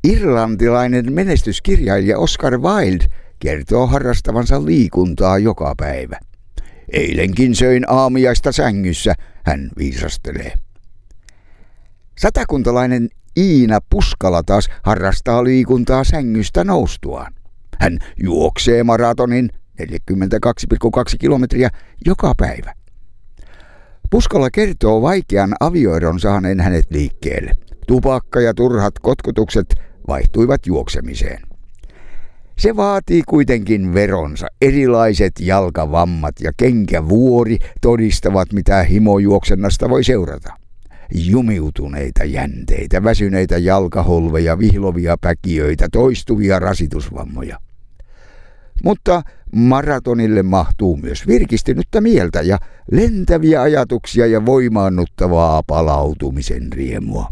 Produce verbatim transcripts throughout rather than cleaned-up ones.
Irlantilainen menestyskirjailija Oscar Wilde kertoo harrastavansa liikuntaa joka päivä. Eilenkin söin aamiaista sängyssä, hän viisastelee. Satakuntalainen Iina Puskala taas harrastaa liikuntaa sängystä noustuaan. Hän juoksee maratonin neljäkymmentäkaksi pilkku kaksi kilometriä joka päivä. Puskala kertoo vaikean avioeron saaneen hänet liikkeelle. Tupakka ja turhat kotkutukset vaihtuivat juoksemiseen. Se vaatii kuitenkin veronsa. Erilaiset jalkavammat ja kenkävuori todistavat, mitä himojuoksennasta voi seurata. Jumiutuneita jänteitä, väsyneitä jalkaholveja, vihlovia päkiöitä, toistuvia rasitusvammoja. Mutta maratonille mahtuu myös virkistynyttä mieltä ja lentäviä ajatuksia ja voimaannuttavaa palautumisen riemua.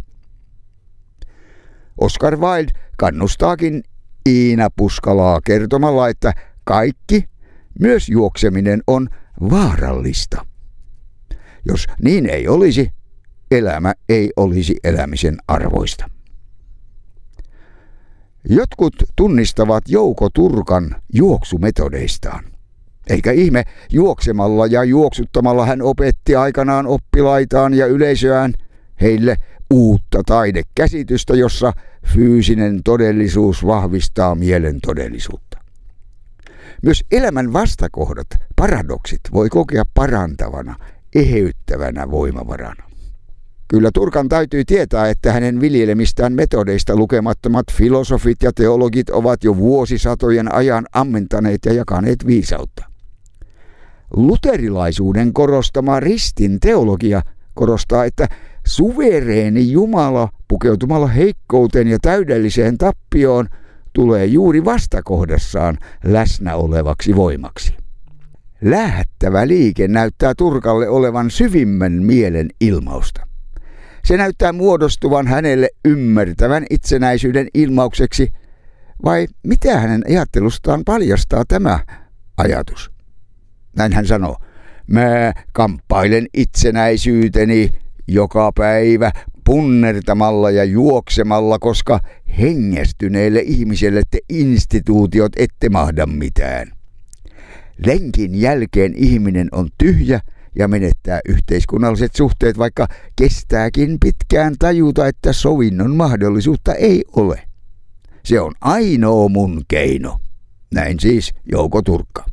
Oscar Wilde kannustaakin Iina Puskalaa kertomalla, että kaikki, myös juokseminen, on vaarallista. Jos niin ei olisi, elämä ei olisi elämisen arvoista. Jotkut tunnistavat Jouko Turkan juoksumetodeistaan. Eikä ihme, juoksemalla ja juoksuttamalla hän opetti aikanaan oppilaitaan ja yleisöään heille uutta taidekäsitystä, jossa fyysinen todellisuus vahvistaa mielen todellisuutta. Myös elämän vastakohdat, paradoksit, voi kokea parantavana, eheyttävänä voimavarana. Kyllä Turkan täytyy tietää, että hänen viljelemistään metodeista lukemattomat filosofit ja teologit ovat jo vuosisatojen ajan ammentaneet ja jakaneet viisautta. Luterilaisuuden korostama ristin teologia korostaa, että suvereeni Jumala pukeutumalla heikkouteen ja täydelliseen tappioon tulee juuri vastakohdassaan läsnä olevaksi voimaksi. Lähettävä liike näyttää Turkalle olevan syvimmän mielen ilmausta. Se näyttää muodostuvan hänelle ymmärtävän itsenäisyyden ilmaukseksi, vai mitä hänen ajattelustaan paljastaa tämä ajatus? Näin hän sanoo, mä kamppailen itsenäisyyteni joka päivä punnertamalla ja juoksemalla, koska hengästyneille ihmisille te instituutiot ette mahda mitään. Lenkin jälkeen ihminen on tyhjä ja menettää yhteiskunnalliset suhteet, vaikka kestääkin pitkään tajuta, että sovinnon mahdollisuutta ei ole. Se on ainoa mun keino. Näin siis Jouko Turkka.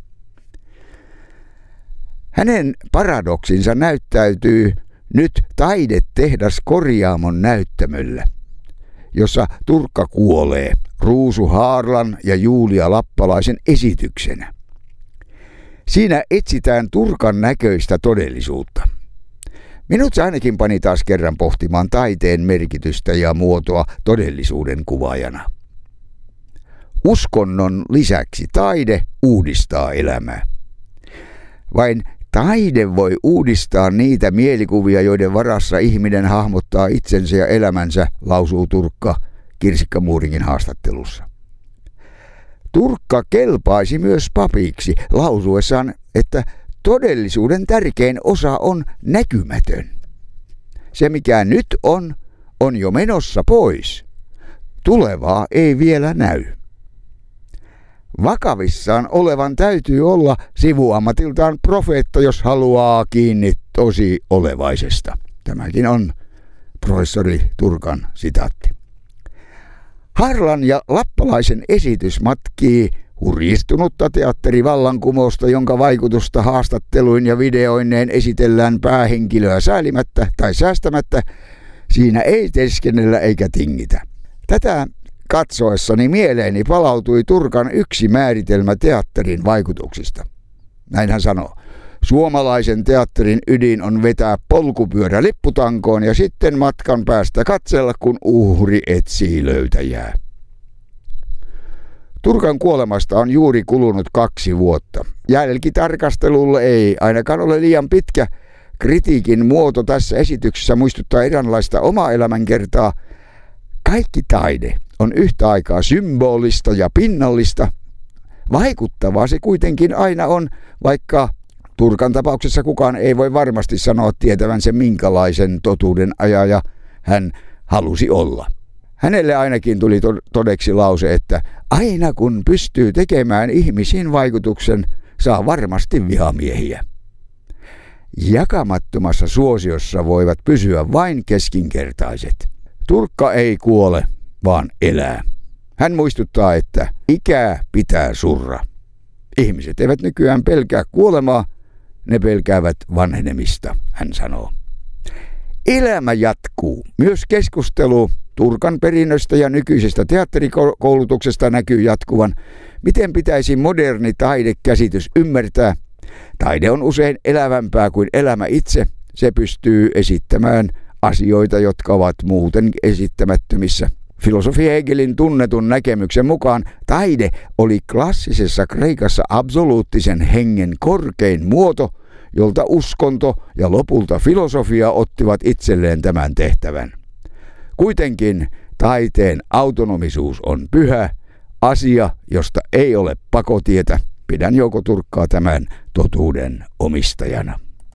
Hänen paradoksinsa näyttäytyy nyt Taidetehdas Korjaamon näyttämöllä, jossa Turkka kuolee Ruusu Haarlan ja Julia Lappalaisen esityksenä. Siinä etsitään Turkan näköistä todellisuutta. Minut se ainakin pani taas kerran pohtimaan taiteen merkitystä ja muotoa todellisuuden kuvaajana. Uskonnon lisäksi taide uudistaa elämää. Vain taide voi uudistaa niitä mielikuvia, joiden varassa ihminen hahmottaa itsensä ja elämänsä, lausuu Turkka Kirsikka Muuringin haastattelussa. Turkka kelpaisi myös papiksi lausuessaan, että todellisuuden tärkein osa on näkymätön. Se mikä nyt on, on jo menossa pois. Tulevaa ei vielä näy. Vakavissaan olevan täytyy olla sivuammatiltaan profeetta, jos haluaa kiinni tosi olevaisesta. Tämäkin on professori Turkan sitaatti. Harlan ja Lappalaisen esitys matkii hurjistunutta teatterivallankumousta, jonka vaikutusta haastatteluin ja videoineen esitellään päähenkilöä säälimättä tai säästämättä. Siinä ei teskennellä eikä tingitä. Tätä katsoessani mieleeni palautui Turkan yksi määritelmä teatterin vaikutuksista. Näin hän sanoo. Suomalaisen teatterin ydin on vetää polkupyörä lipputankoon ja sitten matkan päästä katsella, kun uhri etsii löytäjää. Turkan kuolemasta on juuri kulunut kaksi vuotta. Jälkitarkastelulle ei ainakaan ole liian pitkä. Kritiikin muoto tässä esityksessä muistuttaa eräänlaista omaa elämänkertaa. Kaikki taide on yhtä aikaa symbolista ja pinnallista. Vaikuttavaa se kuitenkin aina on, vaikka Turkan tapauksessa kukaan ei voi varmasti sanoa tietävänsä minkälaisen totuuden ajaja hän halusi olla. Hänelle ainakin tuli todeksi lause, että aina kun pystyy tekemään ihmisiin vaikutuksen, saa varmasti vihamiehiä. Jakamattomassa suosiossa voivat pysyä vain keskinkertaiset. Turkka ei kuole, vaan elää. Hän muistuttaa, että ikää pitää surra. Ihmiset eivät nykyään pelkää kuolemaa, ne pelkäävät vanhenemista, hän sanoo. Elämä jatkuu. Myös keskustelu Turkan perinnöstä ja nykyisestä teatterikoulutuksesta näkyy jatkuvan. Miten pitäisi moderni taidekäsitys ymmärtää? Taide on usein elävämpää kuin elämä itse. Se pystyy esittämään asioita, jotka ovat muuten esittämättömissä. Filosofi Hegelin tunnetun näkemyksen mukaan taide oli klassisessa Kreikassa absoluuttisen hengen korkein muoto, jolta uskonto ja lopulta filosofia ottivat itselleen tämän tehtävän. Kuitenkin taiteen autonomisuus on pyhä, asia, josta ei ole pakotietä. Pidän Jouko Turkkaa tämän totuuden omistajana.